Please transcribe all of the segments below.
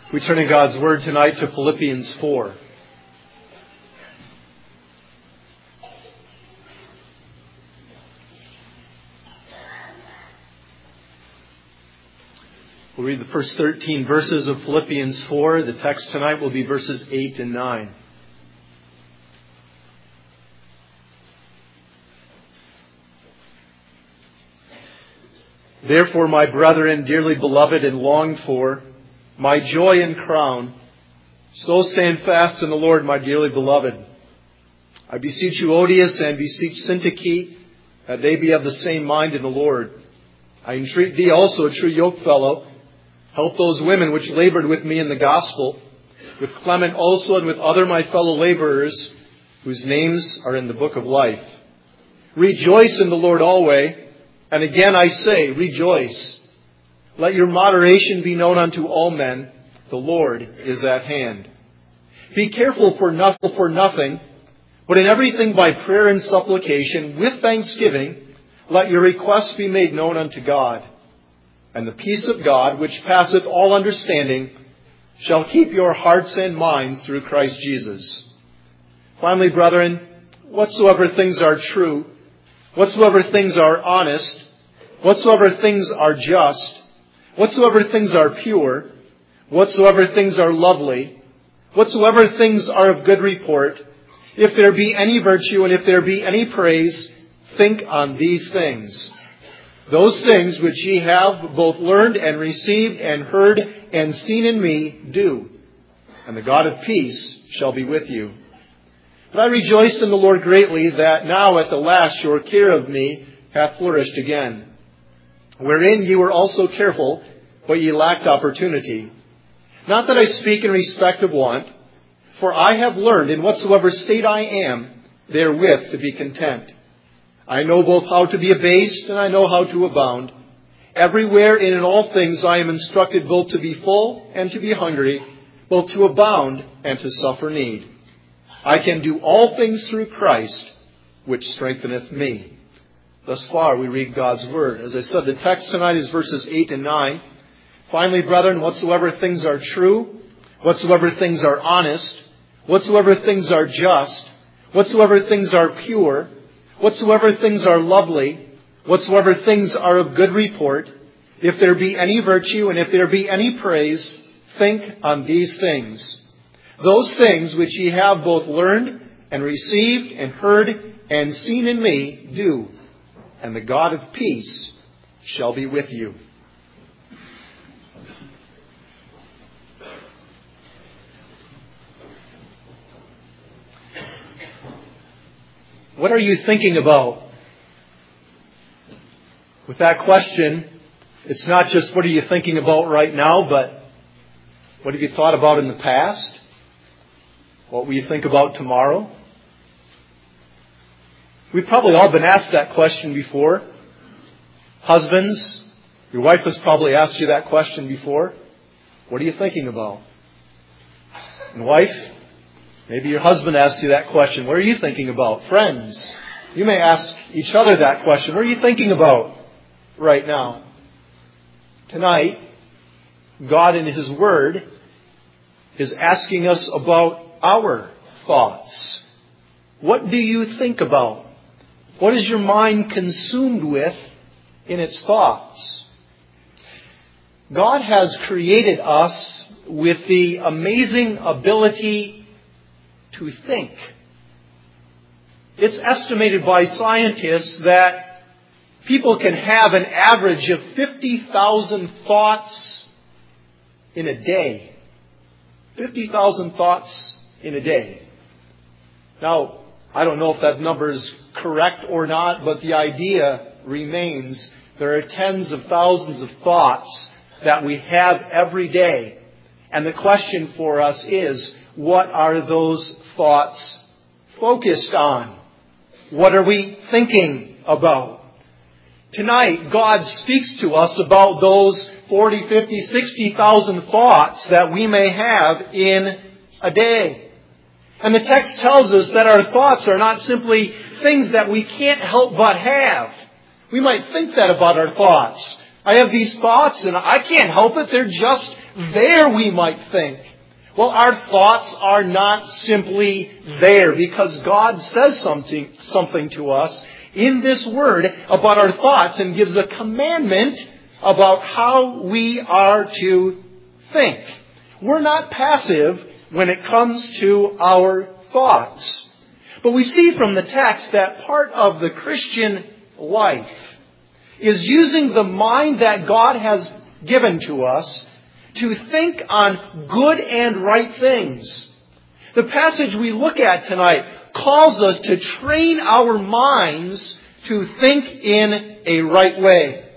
We turn in God's Word tonight to Philippians 4. We'll read the first 13 verses of Philippians 4. The text tonight will be verses 8 and 9. Therefore, my brethren, dearly beloved and longed for, my joy and crown, so stand fast in the Lord, my dearly beloved. I beseech you, Odious, and beseech Syntyche, that they be of the same mind in the Lord. I entreat thee also, true yokefellow, help those women which labored with me in the gospel, with Clement also and with other my fellow laborers, whose names are in the book of life. Rejoice in the Lord always, and again I say, rejoice. Let your moderation be known unto all men. The Lord is at hand. Be careful for nothing, but in everything by prayer and supplication, with thanksgiving, let your requests be made known unto God. And the peace of God, which passeth all understanding, shall keep your hearts and minds through Christ Jesus. Finally, brethren, whatsoever things are true, whatsoever things are honest, whatsoever things are just, whatsoever things are pure, whatsoever things are lovely, whatsoever things are of good report, if there be any virtue and if there be any praise, think on these things. Those things which ye have both learned and received and heard and seen in me, do. And the God of peace shall be with you. But I rejoiced in the Lord greatly that now at the last your care of me hath flourished again. Wherein ye were also careful, but ye lacked opportunity. Not that I speak in respect of want, for I have learned in whatsoever state I am, therewith to be content. I know both how to be abased, and I know how to abound. Everywhere and in all things I am instructed both to be full and to be hungry, both to abound and to suffer need. I can do all things through Christ, which strengtheneth me. Thus far we read God's Word. As I said, the text tonight is verses 8 and 9. Finally, brethren, whatsoever things are true, whatsoever things are honest, whatsoever things are just, whatsoever things are pure, whatsoever things are lovely, whatsoever things are of good report, if there be any virtue and if there be any praise, think on these things. Those things which ye have both learned and received and heard and seen in me, do. And the God of peace shall be with you. What are you thinking about? With that question, it's not just what are you thinking about right now, but what have you thought about in the past? What will you think about tomorrow? We've probably all been asked that question before. Husbands, your wife has probably asked you that question before. What are you thinking about? And wife, maybe your husband asks you that question. What are you thinking about? Friends, you may ask each other that question. What are you thinking about right now? Tonight, God in His Word is asking us about our thoughts. What do you think about? What is your mind consumed with in its thoughts? God has created us with the amazing ability to think. It's estimated by scientists that people can have an average of 50,000 thoughts in a day. 50,000 thoughts in a day. Now, I don't know if that number is correct or not, but the idea remains there are tens of thousands of thoughts that we have every day. And the question for us is, what are those thoughts focused on? What are we thinking about? Tonight, God speaks to us about those 40, 50, 60,000 thoughts that we may have in a day. And the text tells us that our thoughts are not simply things that we can't help but have. We might think that about our thoughts. I have these thoughts and I can't help it. They're just there we might think. Well, our thoughts are not simply there because God says something to us in this Word about our thoughts and gives a commandment about how we are to think. We're not passive when it comes to our thoughts. But we see from the text that part of the Christian life is using the mind that God has given to us to think on good and right things. The passage we look at tonight calls us to train our minds to think in a right way.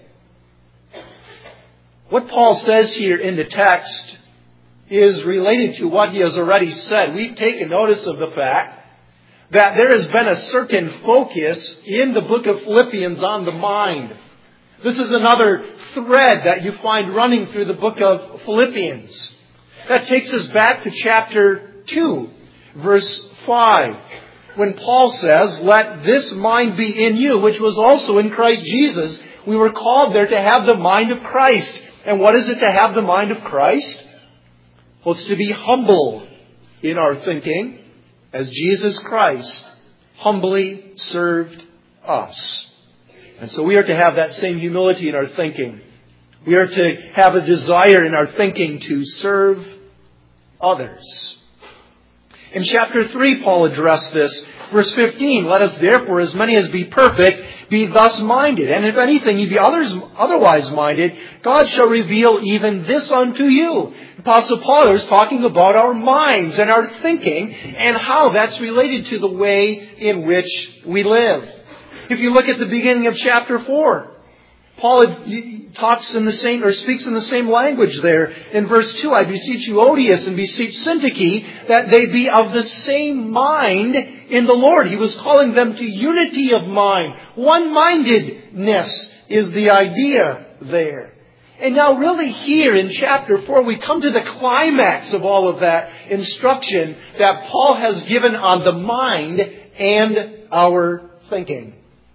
What Paul says here in the text is related to what he has already said. We've taken notice of the fact that there has been a certain focus in the book of Philippians on the mind. This is another thread that you find running through the book of Philippians. That takes us back to chapter 2, verse 5, when Paul says, "Let this mind be in you, which was also in Christ Jesus." We were called there to have the mind of Christ. And what is it to have the mind of Christ? Well, it's to be humble in our thinking, as Jesus Christ humbly served us. And so we are to have that same humility in our thinking. We are to have a desire in our thinking to serve others. In chapter 3, Paul addressed this. Verse 15, "Let us therefore, as many as be perfect, be thus minded. And if anything ye be otherwise minded, God shall reveal even this unto you." Apostle Paul is talking about our minds and our thinking and how that's related to the way in which we live. If you look at the beginning of chapter 4, Paul talks in the same, or speaks in the same language there. In verse 2, "I beseech you, Odius, and beseech Syntyche, that they be of the same mind in the Lord." He was calling them to unity of mind. One-mindedness is the idea there. And now really here in chapter 4, we come to the climax of all of that instruction that Paul has given on the mind and our thinking.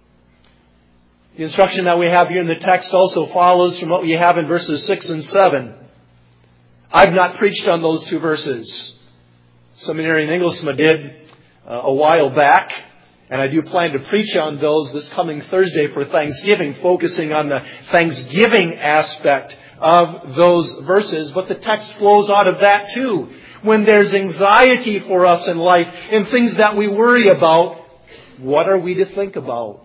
The instruction that we have here in the text also follows from what we have in verses 6 and 7. I've not preached on those two verses. Seminary in Englishman did a while back, and I do plan to preach on those this coming Thursday for Thanksgiving, focusing on the Thanksgiving aspect of those verses. But the text flows out of that too. When there's anxiety for us in life and things that we worry about, what are we to think about?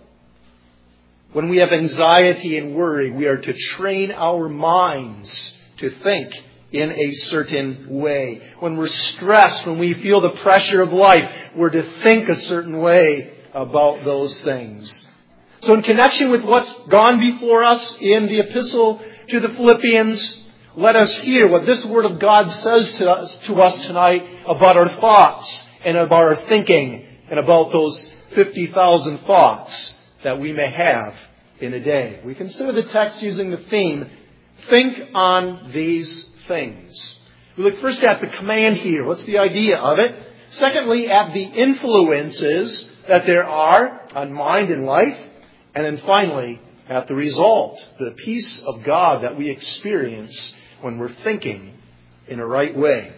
When we have anxiety and worry, we are to train our minds to think in a certain way. When we're stressed, when we feel the pressure of life, we're to think a certain way about those things. So in connection with what's gone before us in the epistle to the Philippians, let us hear what this Word of God says to us tonight about our thoughts and about our thinking and about those 50,000 thoughts that we may have in a day. We consider the text using the theme, think on these things. We look first at the command here. What's the idea of it? Secondly, at the influences that there are on mind and life. And then finally, at the result, the peace of God that we experience when we're thinking in a right way.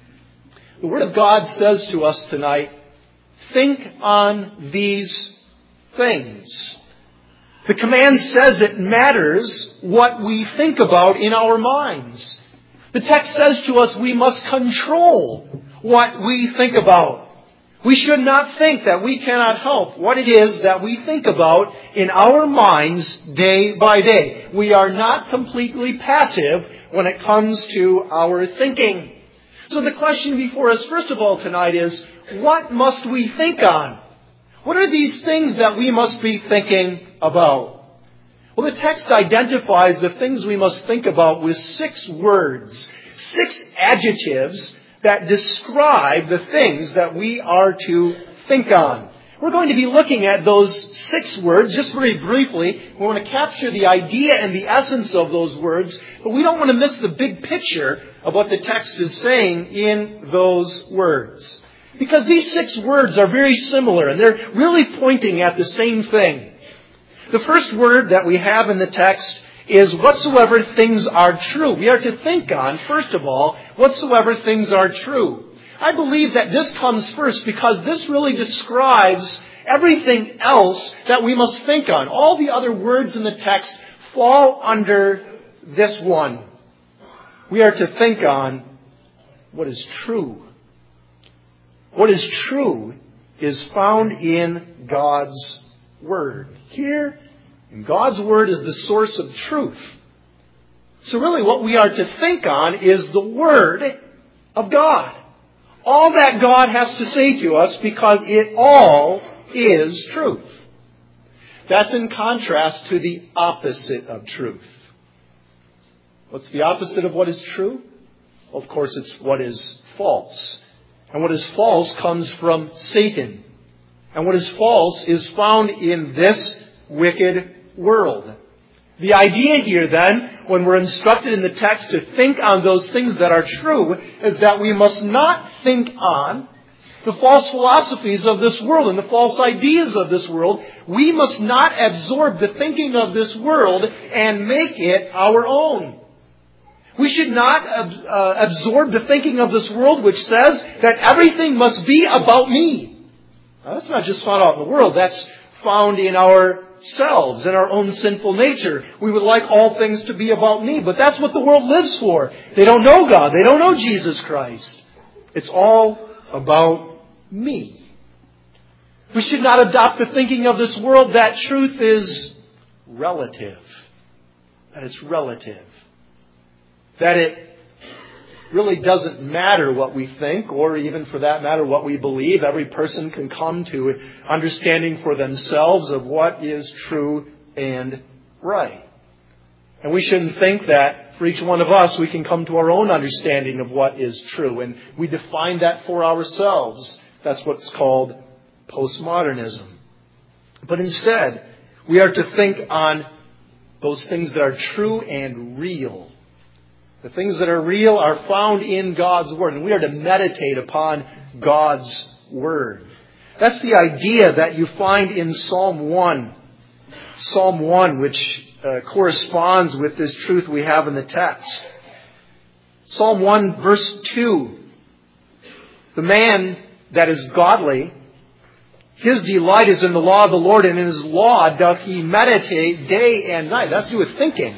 The Word of God says to us tonight, think on these things. The command says it matters what we think about in our minds. The text says to us we must control what we think about. We should not think that we cannot help what it is that we think about in our minds day by day. We are not completely passive when it comes to our thinking. So the question before us, first of all, tonight is, what must we think on? What are these things that we must be thinking about? Well, the text identifies the things we must think about with 6 words, 6 adjectives that describe the things that we are to think on. We're going to be looking at those 6 words just very briefly. We want to capture the idea and the essence of those words, but we don't want to miss the big picture of what the text is saying in those words. Because these 6 words are very similar and they're really pointing at the same thing. The first word that we have in the text is whatsoever things are true. We are to think on, first of all, whatsoever things are true. I believe that this comes first because this really describes everything else that we must think on. All the other words in the text fall under this one. We are to think on what is true. What is true is found in God's Word. Here, God's Word is the source of truth. So really what we are to think on is the Word of God. All that God has to say to us, because it all is truth. That's in contrast to the opposite of truth. What's the opposite of what is true? Well, of course, it's what is false. And what is false comes from Satan. And what is false is found in this wicked world. The idea here then, when we're instructed in the text to think on those things that are true, is that we must not think on the false philosophies of this world and the false ideas of this world. We must not absorb the thinking of this world and make it our own. We should not absorb the thinking of this world which says that everything must be about me. Now, that's not just found out in the world. That's found in ourselves, in our own sinful nature. We would like all things to be about me, but that's what the world lives for. They don't know God. They don't know Jesus Christ. It's all about me. We should not adopt the thinking of this world that truth is relative. That it's relative. That it really doesn't matter what we think, or even for that matter what we believe. Every person can come to understanding for themselves of what is true and right. And we shouldn't think that for each one of us we can come to our own understanding of what is true. And we define that for ourselves. That's what's called postmodernism. But instead, we are to think on those things that are true and real. The things that are real are found in God's Word, and we are to meditate upon God's Word. That's the idea that you find in Psalm 1. Psalm 1, which corresponds with this truth we have in the text. Psalm 1, verse 2. The man that is godly, his delight is in the law of the Lord, and in his law doth he meditate day and night. That's to do with thinking.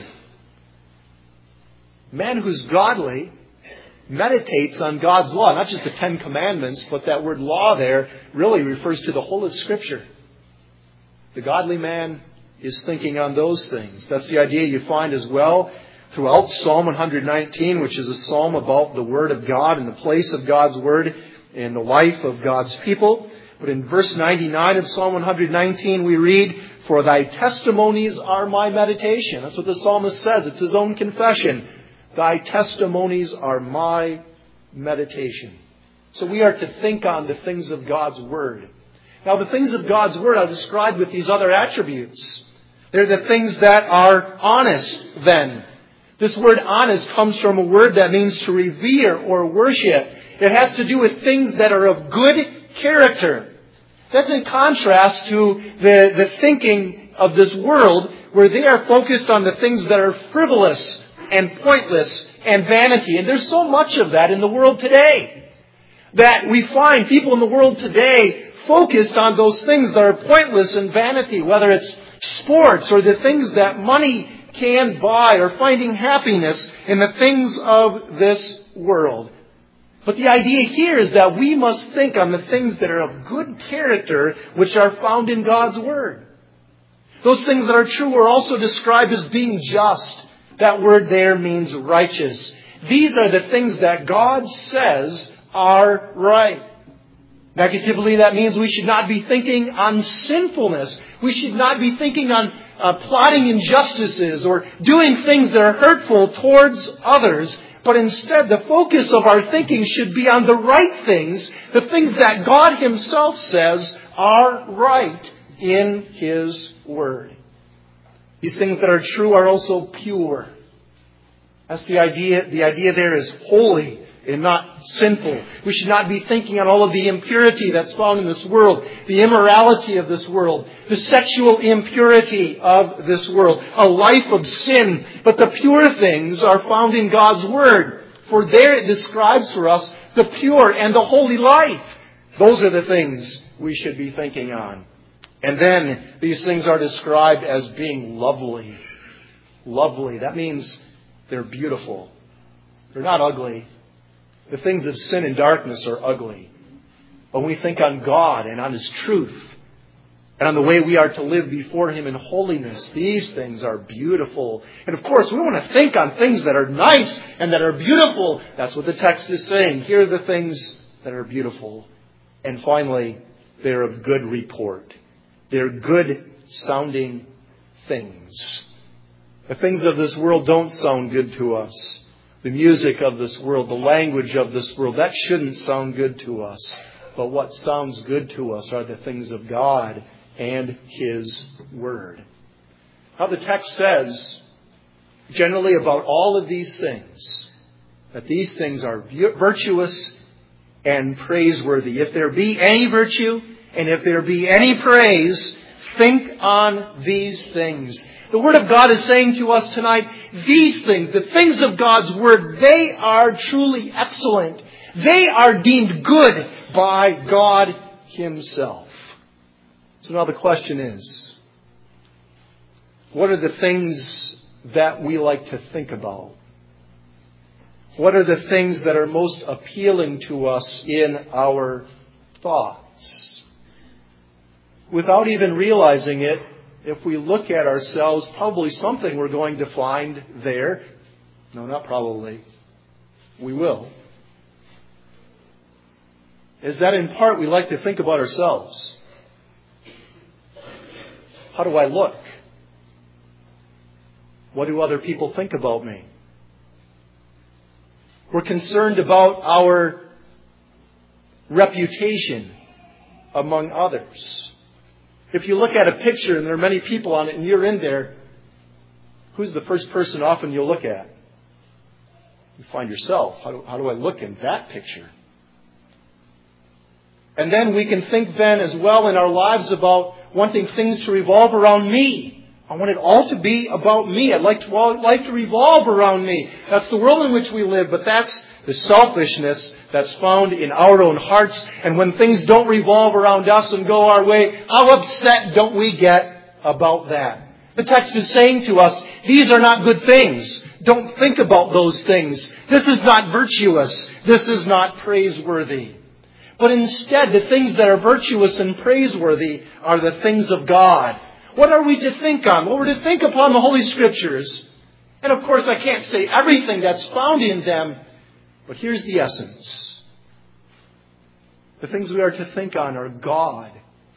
Man who's godly meditates on God's law, not just the Ten Commandments, but that word law there really refers to the whole of Scripture. The godly man is thinking on those things. That's the idea you find as well throughout Psalm 119, which is a psalm about the Word of God and the place of God's Word in the life of God's people. But in verse 99 of Psalm 119 we read, "For thy testimonies are my meditation." That's what the psalmist says. It's his own confession. Thy testimonies are my meditation. So we are to think on the things of God's Word. Now the things of God's Word are described with these other attributes. They're the things that are honest then. This word honest comes from a word that means to revere or worship. It has to do with things that are of good character. That's in contrast to the thinking of this world, where they are focused on the things that are frivolous and pointless and vanity. And there's so much of that in the world today, that we find people in the world today focused on those things that are pointless and vanity, whether it's sports or the things that money can buy, or finding happiness in the things of this world. But the idea here is that we must think on the things that are of good character, which are found in God's Word. Those things that are true are also described as being just. That word there means righteous. These are the things that God says are right. Negatively, that means we should not be thinking on sinfulness. We should not be thinking on plotting injustices or doing things that are hurtful towards others. But instead, the focus of our thinking should be on the right things, the things that God Himself says are right in His Word. These things that are true are also pure. That's the idea. The idea there is holy and not sinful. We should not be thinking on all of the impurity that's found in this world, the immorality of this world, the sexual impurity of this world, a life of sin. But the pure things are found in God's Word. For there it describes for us the pure and the holy life. Those are the things we should be thinking on. And then these things are described as being lovely. Lovely. That means they're beautiful. They're not ugly. The things of sin and darkness are ugly. But when we think on God and on His truth and on the way we are to live before Him in holiness, these things are beautiful. And of course, we want to think on things that are nice and that are beautiful. That's what the text is saying. Here are the things that are beautiful. And finally, they're of good report. They're good sounding things. The things of this world don't sound good to us. The music of this world, the language of this world, that shouldn't sound good to us. But what sounds good to us are the things of God and His Word. Now the text says, generally about all of these things, that these things are virtuous and praiseworthy. If there be any virtue and if there be any praise, think on these things. The Word of God is saying to us tonight, these things, the things of God's Word, they are truly excellent. They are deemed good by God Himself. So now the question is, what are the things that we like to think about? What are the things that are most appealing to us in our thoughts? Without even realizing it, if we look at ourselves, probably something we're going to find there. No, not probably. We will. Is that in part we like to think about ourselves? How do I look? What do other people think about me? We're concerned about our reputation among others. If you look at a picture and there are many people on it and you're in there, who's the first person often you'll look at? You find yourself. How do I look in that picture? And then we can think then as well in our lives about wanting things to revolve around me. I want it all to be about me. I'd like to revolve around me. That's the world in which we live, but that's the selfishness that's found in our own hearts. And when things don't revolve around us and go our way, how upset don't we get about that? The text is saying to us, these are not good things. Don't think about those things. This is not virtuous. This is not praiseworthy. But instead, the things that are virtuous and praiseworthy are the things of God. What are we to think on? Well, we're to think upon the Holy Scriptures. And of course, I can't say everything that's found in them, but here's the essence. The things we are to think on are God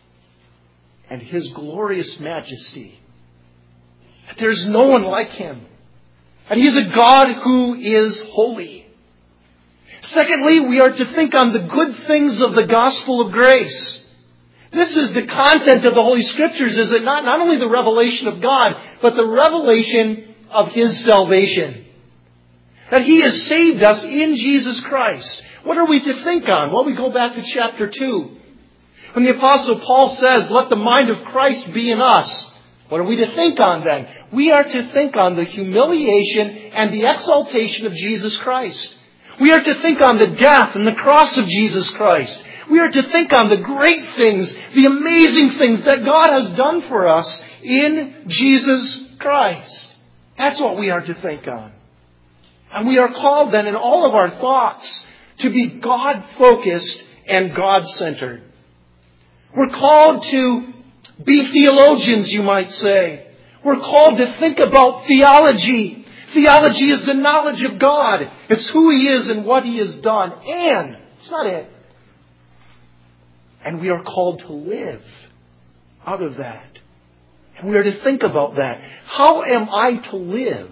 and His glorious majesty. That there's no one like Him. And He is a God who is holy. Secondly, we are to think on the good things of the gospel of grace. This is the content of the Holy Scriptures, is it not? Not only the revelation of God, but the revelation of His salvation. That He has saved us in Jesus Christ. What are we to think on? Well, we go back to chapter 2. When the Apostle Paul says, let the mind of Christ be in us. What are we to think on then? We are to think on the humiliation and the exaltation of Jesus Christ. We are to think on the death and the cross of Jesus Christ. We are to think on the great things, the amazing things that God has done for us in Jesus Christ. That's what we are to think on. And we are called then in all of our thoughts to be God-focused and God-centered. We're called to be theologians, you might say. We're called to think about theology. Theology is the knowledge of God. It's who He is and what He has done. And, it's not it. And we are called to live out of that. And we are to think about that. How am I to live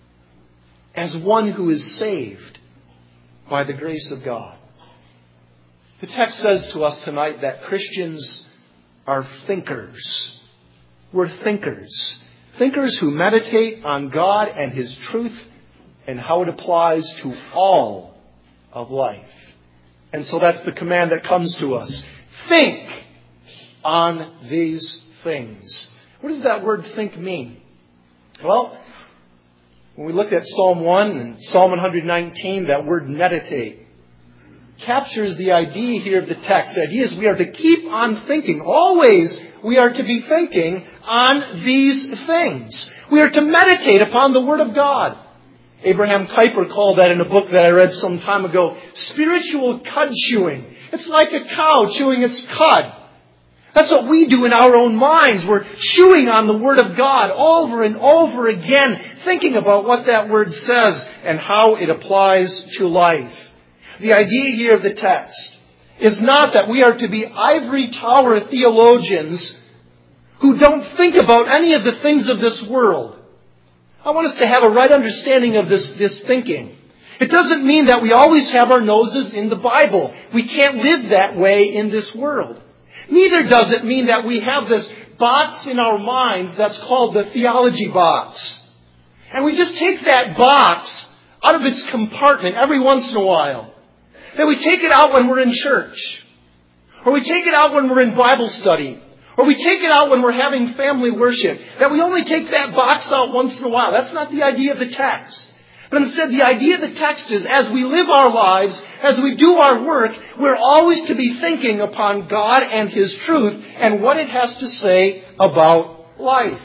as one who is saved by the grace of God? The text says to us tonight that Christians are thinkers. We're thinkers. Thinkers who meditate on God and His truth and how it applies to all of life. And so that's the command that comes to us. Think on these things. What does that word think mean? Well, when we look at Psalm 1 and Psalm 119, that word meditate captures the idea here of the text. The idea is we are to keep on thinking. Always we are to be thinking on these things. We are to meditate upon the Word of God. Abraham Kuyper called that in a book that I read some time ago, spiritual cud chewing. It's like a cow chewing its cud. That's what we do in our own minds. We're chewing on the Word of God over and over again, thinking about what that Word says and how it applies to life. The idea here of the text is not that we are to be ivory tower theologians who don't think about any of the things of this world. I want us to have a right understanding of this thinking. It doesn't mean that we always have our noses in the Bible. We can't live that way in this world. Neither does it mean that we have this box in our minds that's called the theology box. And we just take that box out of its compartment every once in a while. That we take it out when we're in church. Or we take it out when we're in Bible study. Or we take it out when we're having family worship. That we only take that box out once in a while. That's not the idea of the text. But instead, the idea of the text is as we live our lives, as we do our work, we're always to be thinking upon God and His truth and what it has to say about life.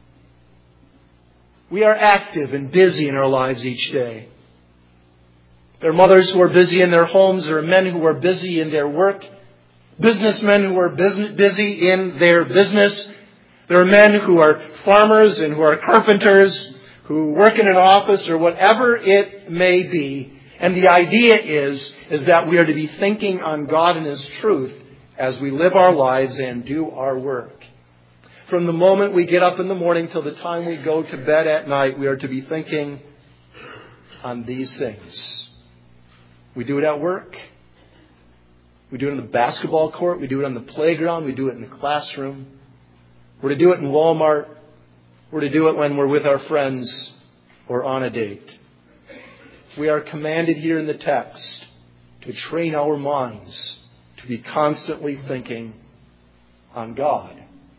We are active and busy in our lives each day. There are mothers who are busy in their homes. There are men who are busy in their work. Businessmen who are busy in their business. There are men who are farmers and who are carpenters, who work in an office or whatever it may be. And the idea is that we are to be thinking on God and His truth as we live our lives and do our work. From the moment we get up in the morning till the time we go to bed at night, we are to be thinking on these things. We do it at work. We do it on the basketball court. We do it on the playground. We do it in the classroom. We're to do it in Walmart. We're to do it when we're with our friends or on a date. We are commanded here in the text to train our minds to be constantly thinking on God.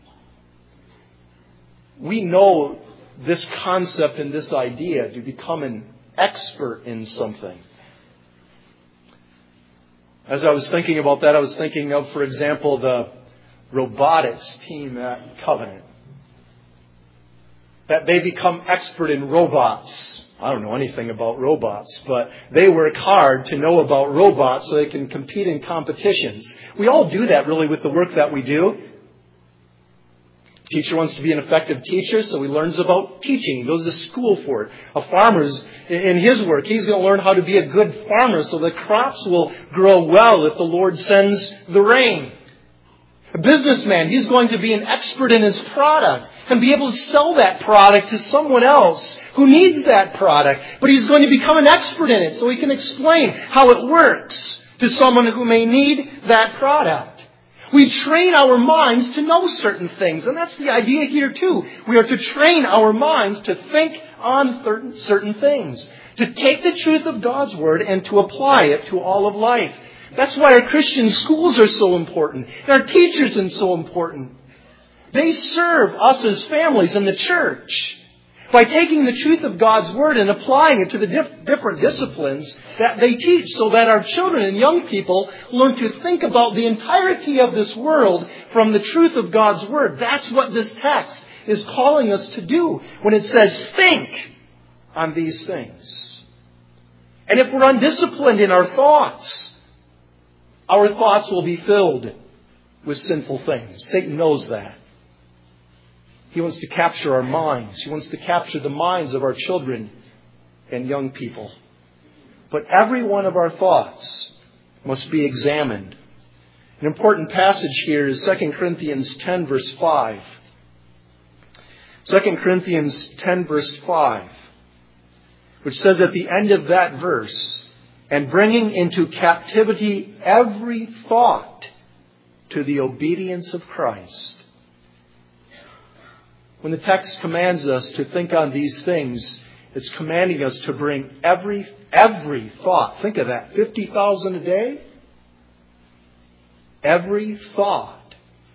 We know this concept and this idea to become an expert in something. As I was thinking about that, I was thinking of, for example, the robotics team at Covenant. That they become expert in robots. I don't know anything about robots, but they work hard to know about robots so they can compete in competitions. We all do that really with the work that we do. Teacher wants to be an effective teacher, so he learns about teaching. He goes to school for it. A farmer's, in his work, he's going to learn how to be a good farmer so the crops will grow well if the Lord sends the rain. A businessman, he's going to be an expert in his product and be able to sell that product to someone else who needs that product. But he's going to become an expert in it so he can explain how it works to someone who may need that product. We train our minds to know certain things, and that's the idea here too. We are to train our minds to think on certain things, to take the truth of God's Word and to apply it to all of life. That's why our Christian schools are so important, and our teachers are so important. They serve us as families in the church by taking the truth of God's Word and applying it to the different disciplines that they teach so that our children and young people learn to think about the entirety of this world from the truth of God's Word. That's what this text is calling us to do when it says, think on these things. And if we're undisciplined in our thoughts will be filled with sinful things. Satan knows that. He wants to capture our minds. He wants to capture the minds of our children and young people. But every one of our thoughts must be examined. An important passage here is 2 Corinthians 10 verse 5. 2 Corinthians 10 verse 5, which says at the end of that verse, and bringing into captivity every thought to the obedience of Christ. When the text commands us to think on these things, It's commanding us to bring every thought. Think of that. 50,000 a day. Every thought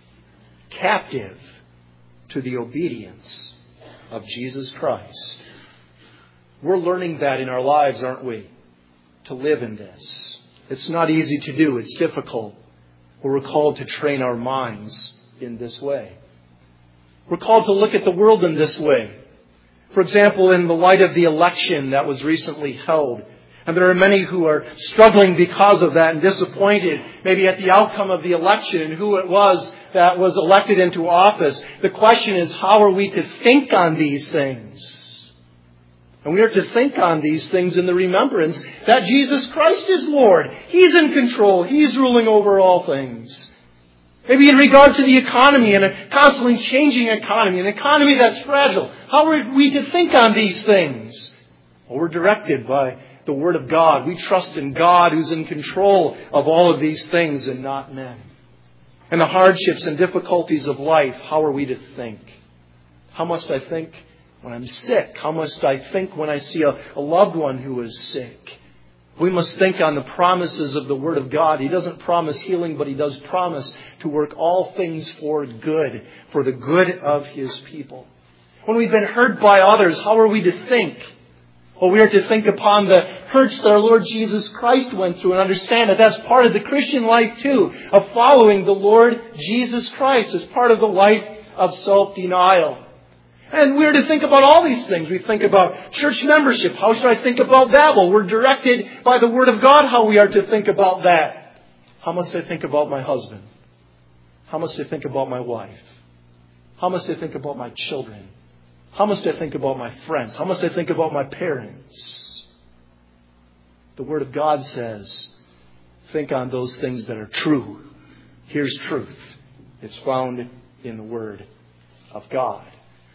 captive to the obedience of Jesus Christ. We're learning that in our lives, aren't we? To live in this. It's not easy to do. It's difficult. We're called to train our minds in this way. We're called to look at the world in this way. For example, in the light of the election that was recently held, and there are many who are struggling because of that and disappointed maybe at the outcome of the election and who it was that was elected into office. The question is, how are we to think on these things? And we are to think on these things in the remembrance that Jesus Christ is Lord. He's in control. He's ruling over all things. Maybe in regard to the economy and a constantly changing economy, an economy that's fragile. How are we to think on these things? Well, we're directed by the Word of God. We trust in God who's in control of all of these things and not men. And the hardships and difficulties of life, how are we to think? How must I think when I'm sick? How must I think when I see a loved one who is sick? We must think on the promises of the Word of God. He doesn't promise healing, but He does promise to work all things for good, for the good of His people. When we've been hurt by others, how are we to think? Well, we are to think upon the hurts that our Lord Jesus Christ went through and understand that that's part of the Christian life too, of following the Lord Jesus Christ as part of the life of self-denial. And we're to think about all these things. We think about church membership. How should I think about that? Well, we're directed by the Word of God how we are to think about that. How must I think about my husband? How must I think about my wife? How must I think about my children? How must I think about my friends? How must I think about my parents? The Word of God says, think on those things that are true. Here's truth. It's found in the Word of God.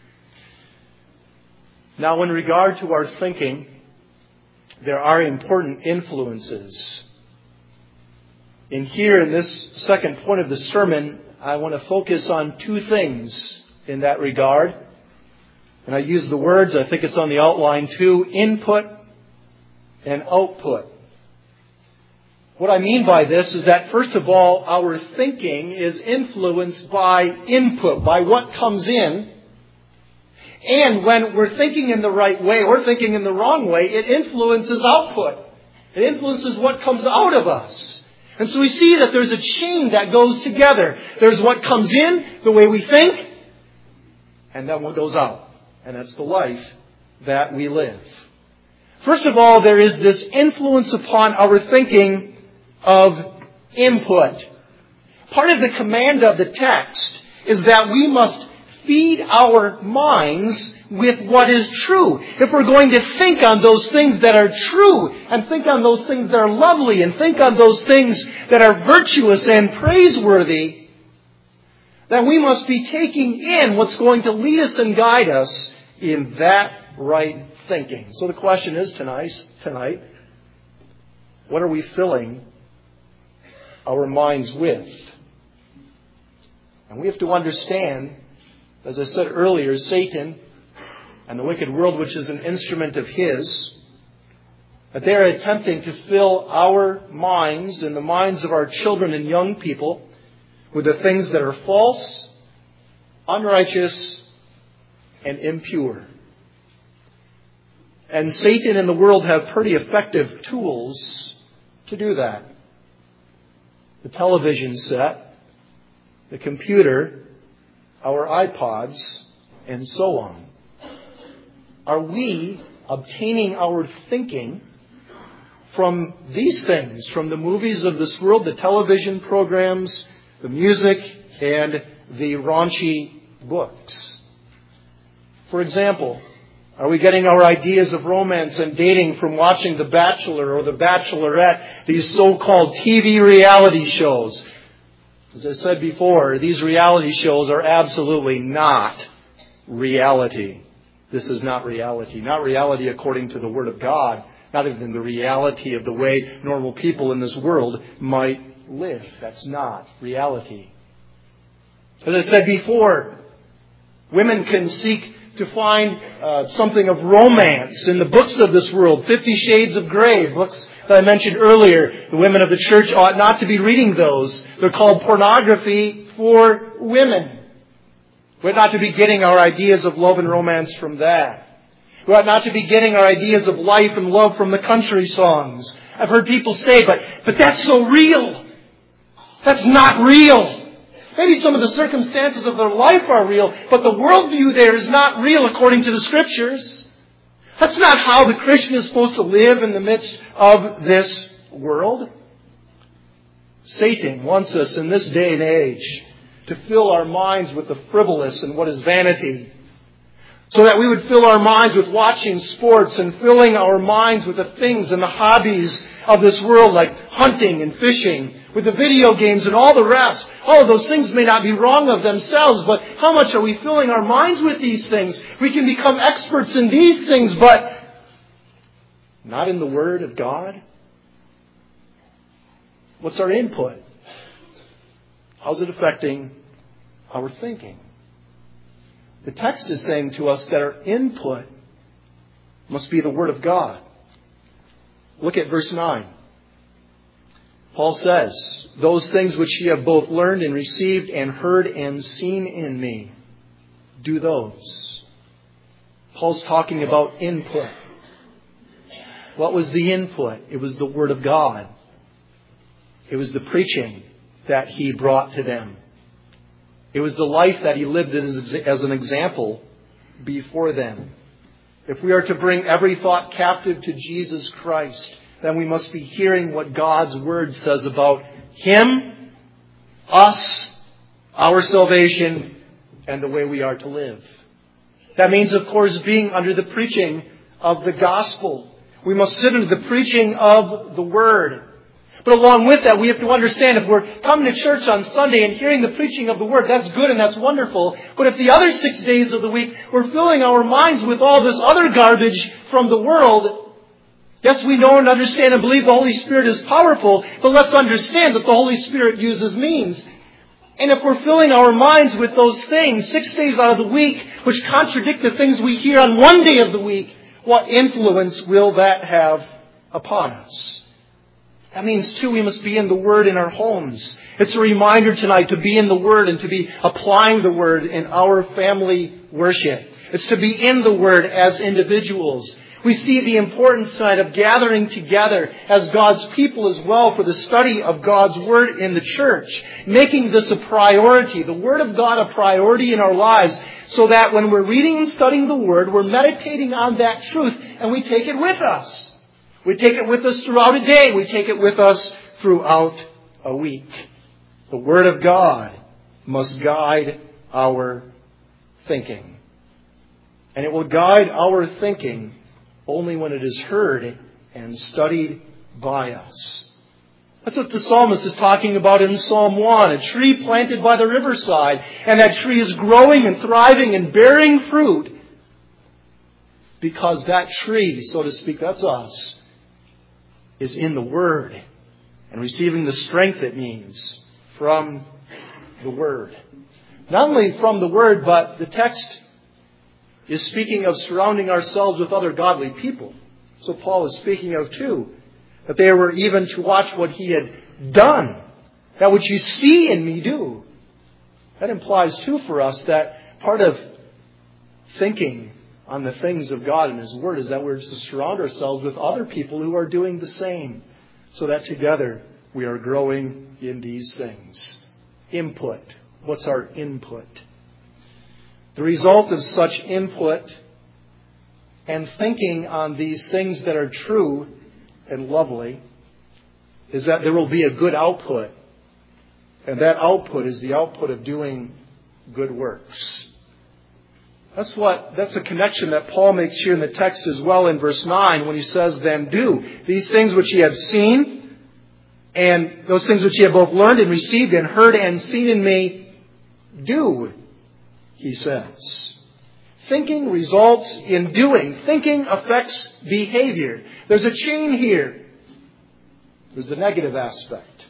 Now, in regard to our thinking, there are important influences. In this second point of the sermon, I want to focus on two things in that regard. And I use the words, I think it's on the outline too, input and output. What I mean by this is that, first of all, our thinking is influenced by input, by what comes in. And when we're thinking in the right way or thinking in the wrong way, it influences output. It influences what comes out of us. And so we see that there's a chain that goes together. There's what comes in, the way we think, and then what goes out. And that's the life that we live. First of all, there is this influence upon our thinking of input. Part of the command of the text is that we must feed our minds with what is true. If we're going to think on those things that are true, and think on those things that are lovely, and think on those things that are virtuous and praiseworthy, then we must be taking in what's going to lead us and guide us in that right thinking. So the question is tonight, what are we filling our minds with? And we have to understand, as I said earlier, Satan and the wicked world, which is an instrument of his, that they are attempting to fill our minds and the minds of our children and young people with the things that are false, unrighteous, and impure. And Satan and the world have pretty effective tools to do that. The television set, the computer, our iPods, and so on. Are we obtaining our thinking from these things, from the movies of this world, the television programs, the music, and the raunchy books? For example, are we getting our ideas of romance and dating from watching The Bachelor or The Bachelorette, these so-called TV reality shows? As I said before, these reality shows are absolutely not reality. This is not reality. Not reality according to the Word of God. Not even the reality of the way normal people in this world might live. That's not reality. As I said before, women can seek to find something of romance in the books of this world. 50 Shades of Grey, books that I mentioned earlier. The women of the church ought not to be reading those. They're called pornography for women. We ought not to be getting our ideas of love and romance from that. We ought not to be getting our ideas of life and love from the country songs. I've heard people say, but that's so real. That's not real. Maybe some of the circumstances of their life are real, but the worldview there is not real according to the Scriptures. That's not how the Christian is supposed to live in the midst of this world. Satan wants us in this day and age to fill our minds with the frivolous and what is vanity, so that we would fill our minds with watching sports and filling our minds with the things and the hobbies of this world like hunting and fishing, with the video games and all the rest. All of those things may not be wrong of themselves, but how much are we filling our minds with these things? We can become experts in these things, but not in the Word of God. What's our input? How's it affecting our thinking? The text is saying to us that our input must be the Word of God. Look at verse 9. Paul says, those things which ye have both learned and received and heard and seen in me, do those. Paul's talking about input. What was the input? It was the Word of God. It was the preaching that he brought to them. It was the life that he lived as an example before them. If we are to bring every thought captive to Jesus Christ, then we must be hearing what God's Word says about Him, us, our salvation, and the way we are to live. That means, of course, being under the preaching of the gospel. We must sit under the preaching of the Word. But along with that, we have to understand if we're coming to church on Sunday and hearing the preaching of the Word, that's good and that's wonderful. But if the other 6 days of the week we're filling our minds with all this other garbage from the world, yes, we know and understand and believe the Holy Spirit is powerful, but let's understand that the Holy Spirit uses means. And if we're filling our minds with those things 6 days out of the week, which contradict the things we hear on one day of the week, what influence will that have upon us? That means, too, we must be in the Word in our homes. It's a reminder tonight to be in the Word and to be applying the Word in our family worship. It's to be in the Word as individuals. We see the importance tonight of gathering together as God's people as well for the study of God's Word in the church. Making this a priority, the Word of God a priority in our lives, so that when we're reading and studying the Word, we're meditating on that truth and we take it with us. We take it with us throughout a day. We take it with us throughout a week. The Word of God must guide our thinking. And it will guide our thinking only when it is heard and studied by us. That's what the psalmist is talking about in Psalm 1. A tree planted by the riverside. And that tree is growing and thriving and bearing fruit. Because that tree, so to speak, that's us, is in the Word and receiving the strength it needs from the Word. Not only from the Word, but the text is speaking of surrounding ourselves with other godly people. So Paul is speaking of, too, that they were even to watch what he had done. That which you see in me do. That implies, too, for us that part of thinking on the things of God and His Word is that we're to surround ourselves with other people who are doing the same, so that together we are growing in these things. Input. What's our input? The result of such input and thinking on these things that are true and lovely is that there will be a good output. And that output is the output of doing good works. That's a connection that Paul makes here in the text as well in verse 9 when he says, then do these things which ye have seen, and those things which ye have both learned and received and heard and seen in me, do, he says. Thinking results in doing. Thinking affects behavior. There's a chain here. There's the negative aspect.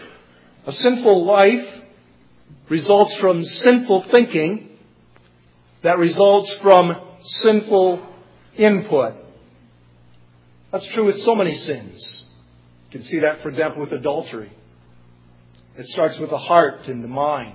A sinful life results from sinful thinking. that results from sinful input. That's true with so many sins. You can see that, for example, with adultery. It starts with the heart and the mind.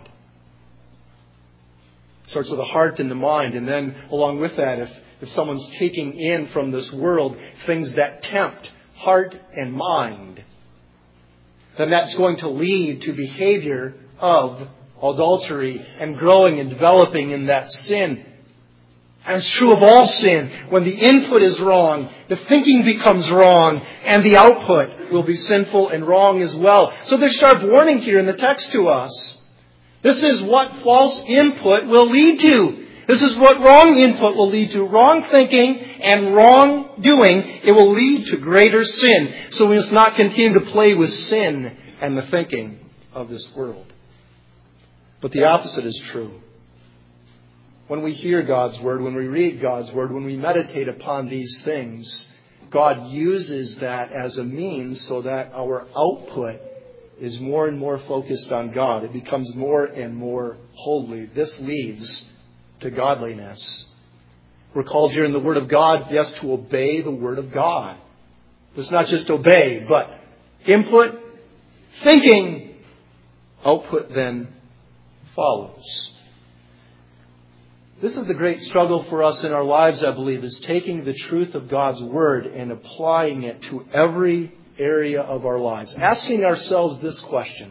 It starts with the heart and the mind. And then along with that, if someone's taking in from this world things that tempt heart and mind, then that's going to lead to behavior of adultery and growing and developing in that sin. And it's true of all sin. When the input is wrong, the thinking becomes wrong, and the output will be sinful and wrong as well. So there's sharp warning here in the text to us. This is what false input will lead to. This is what wrong input will lead to. Wrong thinking and wrong doing, it will lead to greater sin. So we must not continue to play with sin and the thinking of this world. But the opposite is true. When we hear God's Word, when we read God's Word, when we meditate upon these things, God uses that as a means so that our output is more and more focused on God. It becomes more and more holy. This leads to godliness. We're called here in the Word of God, yes, to obey the Word of God. It's not just obey, but input, thinking, output then follows. This is the great struggle for us in our lives, I believe, is taking the truth of God's Word and applying it to every area of our lives. Asking ourselves this question: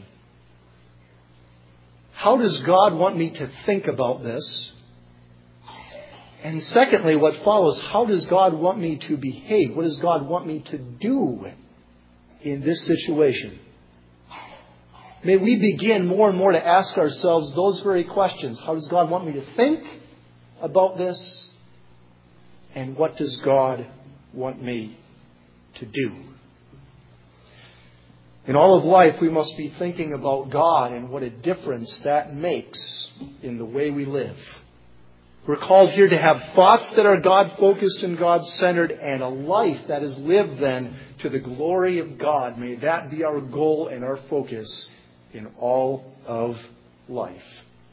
how does God want me to think about this? And secondly, what follows, how does God want me to behave? What does God want me to do in this situation? May we begin more and more to ask ourselves those very questions. How does God want me to think about this? And what does God want me to do? In all of life, we must be thinking about God and what a difference that makes in the way we live. We're called here to have thoughts that are God-focused and God-centered, and a life that is lived then to the glory of God. May that be our goal and our focus in all of life.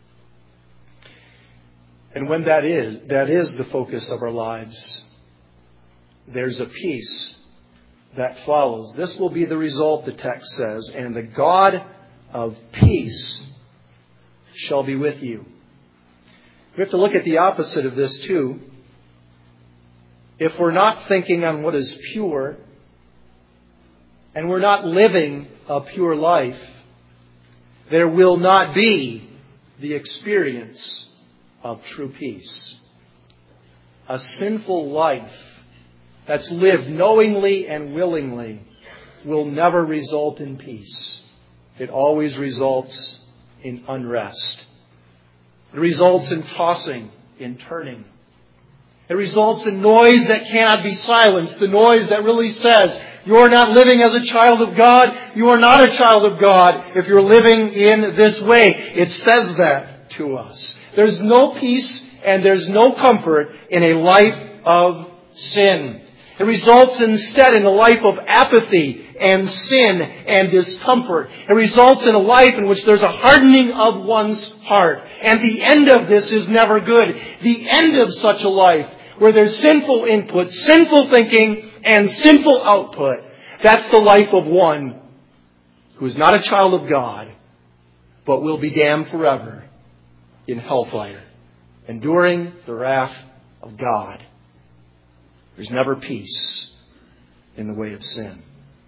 And when that is the focus of our lives, there's a peace that follows. This will be the result, the text says, and the God of peace shall be with you. We have to look at the opposite of this too. If we're not thinking on what is pure, and we're not living a pure life, there will not be the experience of true peace. A sinful life that's lived knowingly and willingly will never result in peace. It always results in unrest. It results in tossing, in turning. It results in noise that cannot be silenced. The noise that really says, you're not living as a child of God. You are not a child of God if you're living in this way. It says that to us. There's no peace and there's no comfort in a life of sin. It results instead in a life of apathy and sin and discomfort. It results in a life in which there's a hardening of one's heart. And the end of this is never good. The end of such a life, where there's sinful input, sinful thinking, and sinful output, that's the life of one who is not a child of God, but will be damned forever in hellfire, enduring the wrath of God. There's never peace in the way of sin.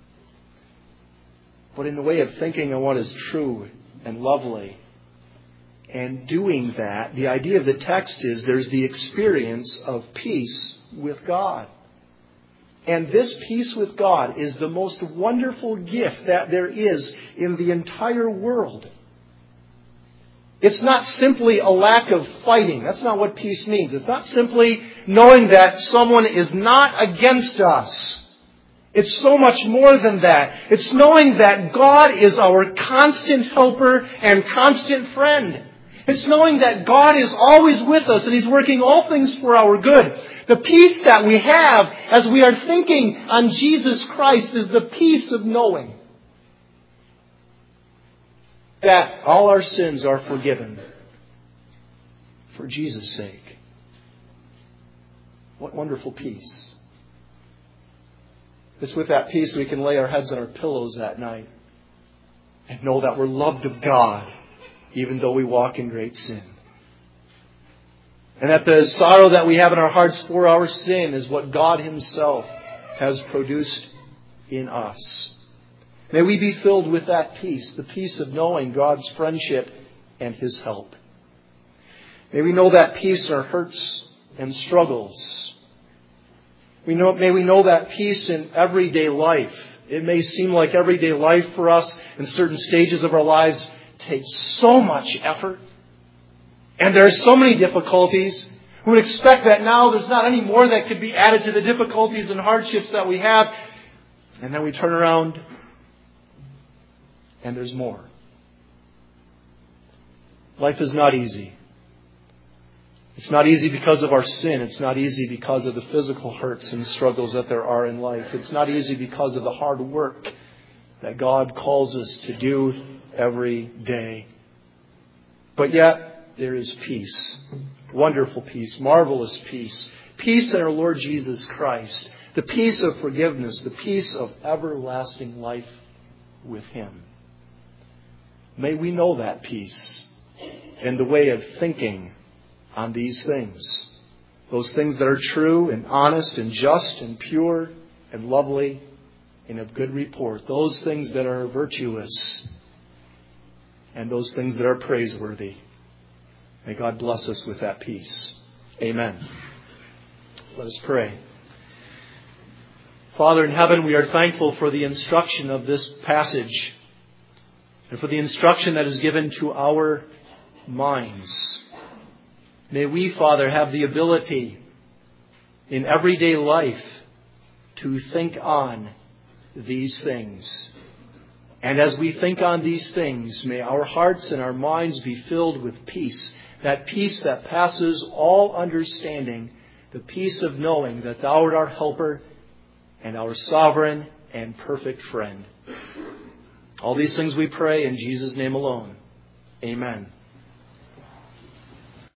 But in the way of thinking on what is true and lovely, and doing that, the idea of the text is there's the experience of peace with God. And this peace with God is the most wonderful gift that there is in the entire world. It's not simply a lack of fighting. That's not what peace means. It's not simply knowing that someone is not against us. It's so much more than that. It's knowing that God is our constant helper and constant friend. It's knowing that God is always with us and He's working all things for our good. The peace that we have as we are thinking on Jesus Christ is the peace of knowing that all our sins are forgiven for Jesus' sake. What wonderful peace. It's with that peace we can lay our heads on our pillows at night and know that we're loved of God, even though we walk in great sin. And that the sorrow that we have in our hearts for our sin is what God Himself has produced in us. May we be filled with that peace, the peace of knowing God's friendship and His help. May we know that peace in our hurts and struggles. May we know that peace in everyday life. It may seem like everyday life for us in certain stages of our lives takes so much effort. And there are so many difficulties. We would expect that now there's not any more that could be added to the difficulties and hardships that we have. And then we turn around and there's more. Life is not easy. It's not easy because of our sin. It's not easy because of the physical hurts and struggles that there are in life. It's not easy because of the hard work that God calls us to do every day. But yet, there is peace. Wonderful peace. Marvelous peace. Peace in our Lord Jesus Christ. The peace of forgiveness. The peace of everlasting life with Him. May we know that peace and the way of thinking on these things. Those things that are true and honest and just and pure and lovely and of good report. Those things that are virtuous and those things that are praiseworthy. May God bless us with that peace. Amen. Let us pray. Father in heaven, we are thankful for the instruction of this passage and for the instruction that is given to our minds. May we, Father, have the ability in everyday life to think on these things. And as we think on these things, may our hearts and our minds be filled with peace. That peace that passes all understanding. The peace of knowing that Thou art our helper and our sovereign and perfect friend. All these things we pray in Jesus' name alone. Amen.